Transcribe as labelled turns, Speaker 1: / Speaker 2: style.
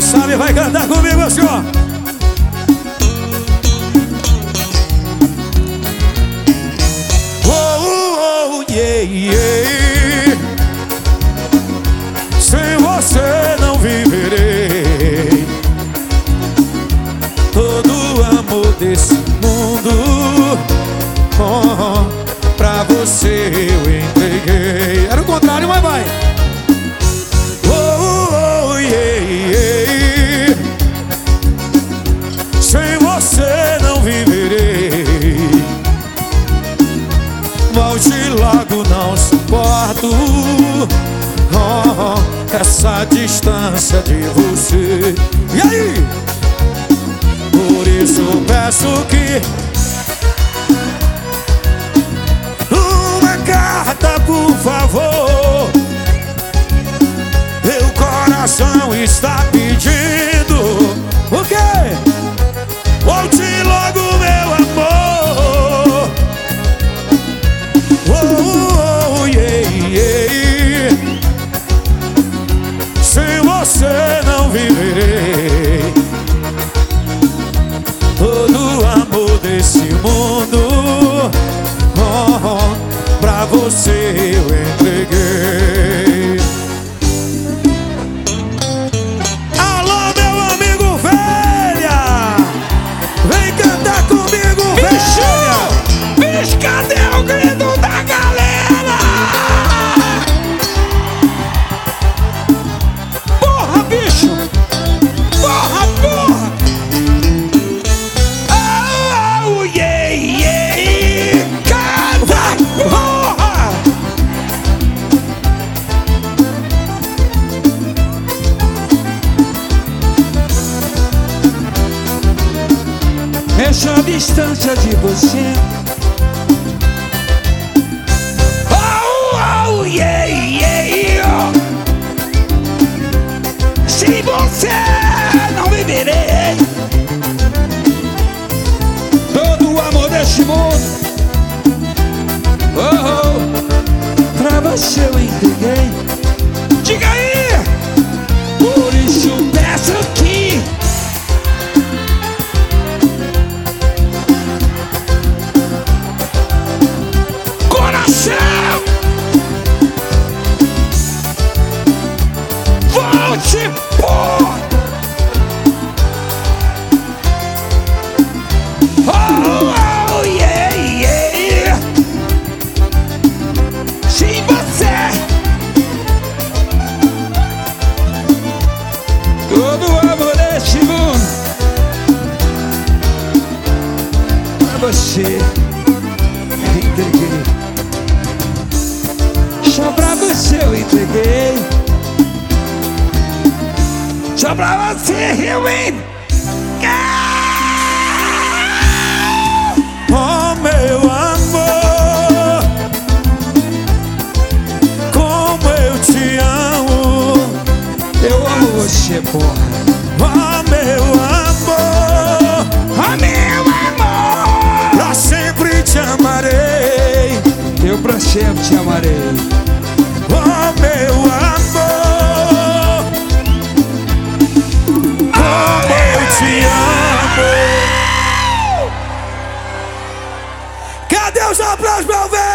Speaker 1: sabe vai cantar comigo assim, ó. Oh, oh, yeah, yeah. Sem você não viverei. Todo o amor desse mundo, oh, pra você eu entreguei. Era o contrário, mas vai. Oh, oh, yeah, yeah. Sem você não viverei. Volte logo, não suporto, oh, essa distância de você. E aí? Por isso peço que uma carta, por favor. Meu coração está pedindo. O quê? Volte logo, meu amor. Oh, oh, yeah, yeah. Sem você não viverei. Todo o amor desse mundo, oh, oh, pra você eu entreguei. Alô, meu amigo velha, vem cantar comigo, velha.
Speaker 2: Bicho, cadê o grito da galera? Porra, bicho! Porra, porra! Oh, yeah, yeah! Canta, porra! Essa distância de você. Oh, oh, yeah, yeah! Se você não viverei. Todo o amor deste mundo, oh, oh, pra você eu entreguei. Diga aí! Por isso peço que coração volte por. Oh, oh, yeah, yeah. Se você todo o amor deste mundo pra você entreguei. Só pra você eu entreguei. Só pra você eu entreguei.
Speaker 1: Oh, meu amor, como eu te amo.
Speaker 2: Eu amo você, porra.
Speaker 1: Oh, meu amor,
Speaker 2: Oh, meu amor,
Speaker 1: pra sempre te amarei.
Speaker 2: eu pra sempre te amarei.
Speaker 1: Oh, meu amor, como eu te amo. Cadê os aplausos, meu velho?